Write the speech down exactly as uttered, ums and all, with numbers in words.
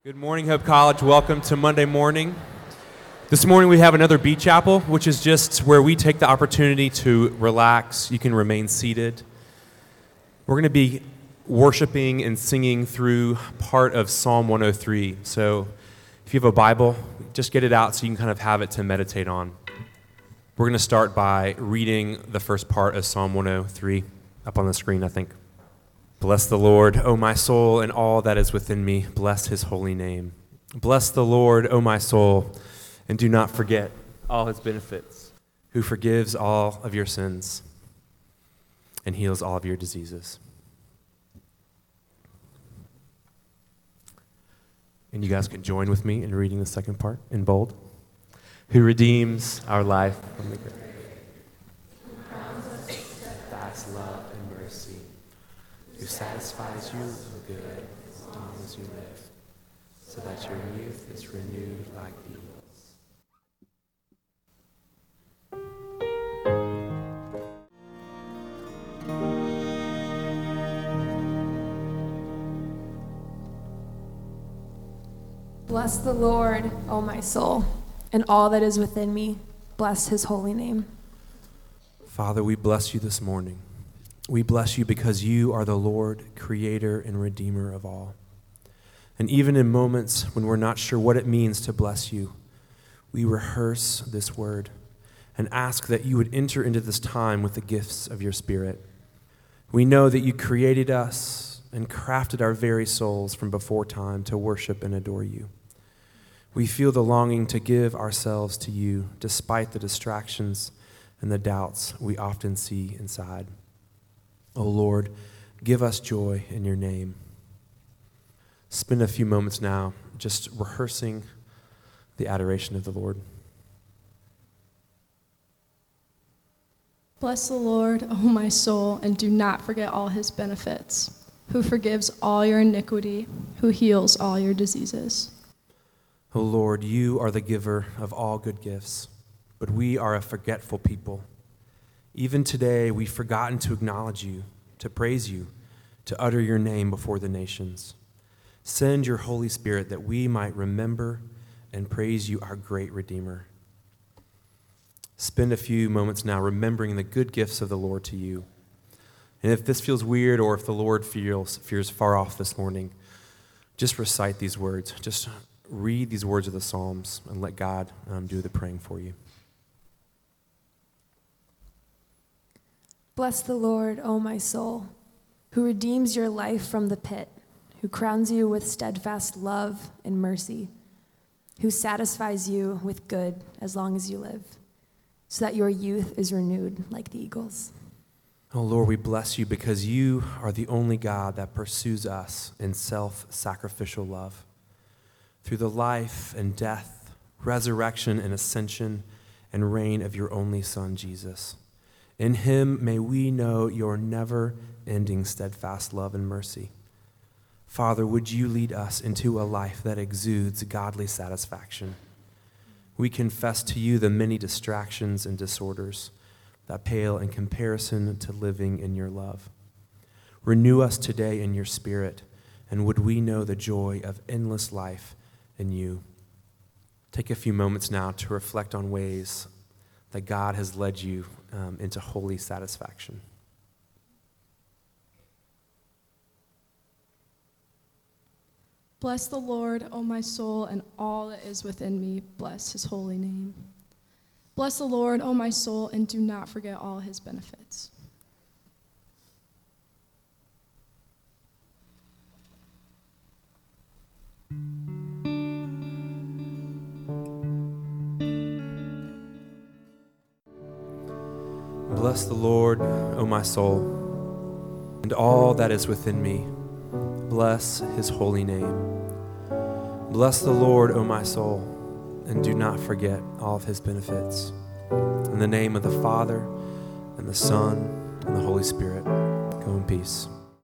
Good morning, Hope College. Welcome to Monday morning. This morning we have another Beat Chapel, which is just where we take the opportunity to relax. You can remain seated. We're going to be worshiping and singing through part of Psalm one oh three. So if you have a Bible, just get it out so you can kind of have it to meditate on. We're going to start by reading the first part of Psalm one oh three up on the screen, I think. Bless the Lord, O my soul, and all that is within me. Bless his holy name. Bless the Lord, O my soul, and do not forget all his benefits, who forgives all of your sins and heals all of your diseases. And you guys can join with me in reading the second part in bold. Who redeems our life from the grave. Who crowns us with steadfast love and mercy. Who satisfies you with good as long as you live, so that your youth is renewed like the eagles. Bless the Lord, O my soul, and all that is within me. Bless his holy name. Father, we bless you this morning. We bless you because you are the Lord, creator and redeemer of all. And even in moments when we're not sure what it means to bless you, we rehearse this word and ask that you would enter into this time with the gifts of your Spirit. We know that you created us and crafted our very souls from before time to worship and adore you. We feel the longing to give ourselves to you despite the distractions and the doubts we often see inside. O Lord, give us joy in your name. Spend a few moments now just rehearsing the adoration of the Lord. Bless the Lord, O my soul, and do not forget all his benefits, who forgives all your iniquity, who heals all your diseases. O Lord, you are the giver of all good gifts, but we are a forgetful people. Even today, we've forgotten to acknowledge you, to praise you, to utter your name before the nations. Send your Holy Spirit that we might remember and praise you, our great Redeemer. Spend a few moments now remembering the good gifts of the Lord to you. And if this feels weird or if the Lord feels, feels far off this morning, just recite these words. Just read these words of the Psalms and let God um, do the praying for you. Bless the Lord, O my soul, who redeems your life from the pit, who crowns you with steadfast love and mercy, who satisfies you with good as long as you live, so that your youth is renewed like the eagles. Oh Lord, we bless you because you are the only God that pursues us in self-sacrificial love. Through the life and death, resurrection and ascension and reign of your only Son, Jesus. In him may we know your never-ending steadfast love and mercy. Father, would you lead us into a life that exudes godly satisfaction? We confess to you the many distractions and disorders that pale in comparison to living in your love. Renew us today in your Spirit, and would we know the joy of endless life in you. Take a few moments now to reflect on ways that God has led you um, into holy satisfaction. Bless the Lord, O my soul, and all that is within me. Bless his holy name. Bless the Lord, O my soul, and do not forget all his benefits. Bless the Lord, O my soul, and all that is within me. Bless his holy name. Bless the Lord, O my soul, and do not forget all of his benefits. In the name of the Father, and the Son, and the Holy Spirit, go in peace.